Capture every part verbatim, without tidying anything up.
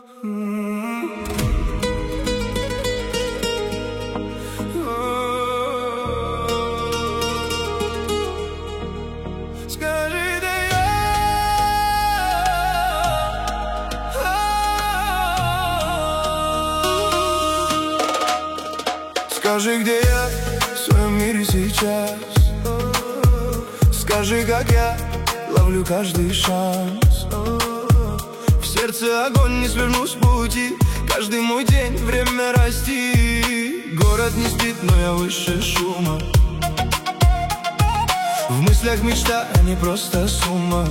Скажи, где я? Скажи, где я в своем мире сейчас? Скажи, как я ловлю каждый шанс. В сердце огонь, не сверну с пути. Каждый мой день время расти. Город не спит, но я выше шума. В мыслях мечта, а не просто сумма.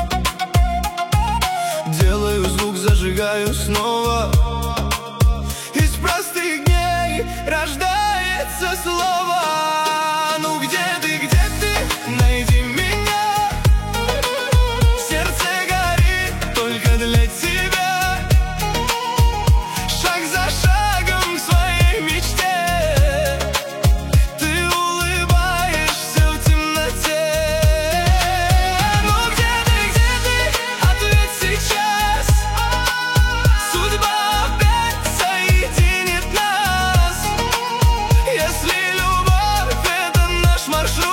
Делаю звук, зажигаю снова. Из простых дней рождается слово. Ну где ты, где ты? Найди меня. Сердце горит только для тебя. Шаг за шагом к своей мечте. Ты улыбаешься в темноте. Ну где ты, где ты? Ответь сейчас. Судьба опять соединит нас. Если любовь — это наш маршрут,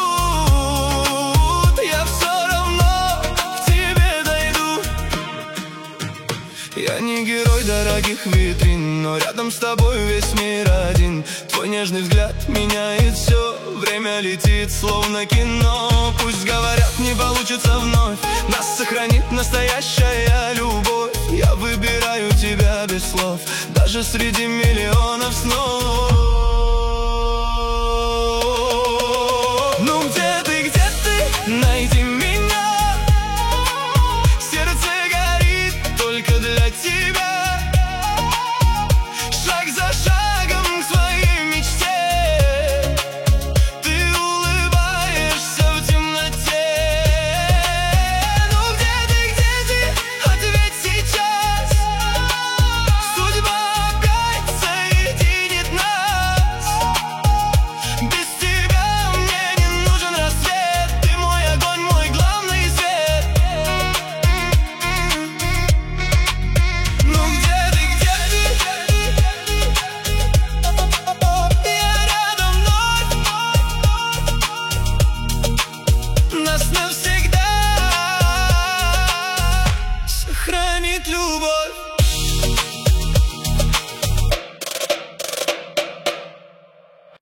я все равно к тебе дойду. Я не герой дорогих витрин, но рядом с тобой весь мир один. Твой нежный взгляд меняет все. Время летит, словно кино. Пусть говорят, не получится вновь. Нас сохранит настоящая любовь. Я выбираю тебя без слов, даже среди миллионов снов.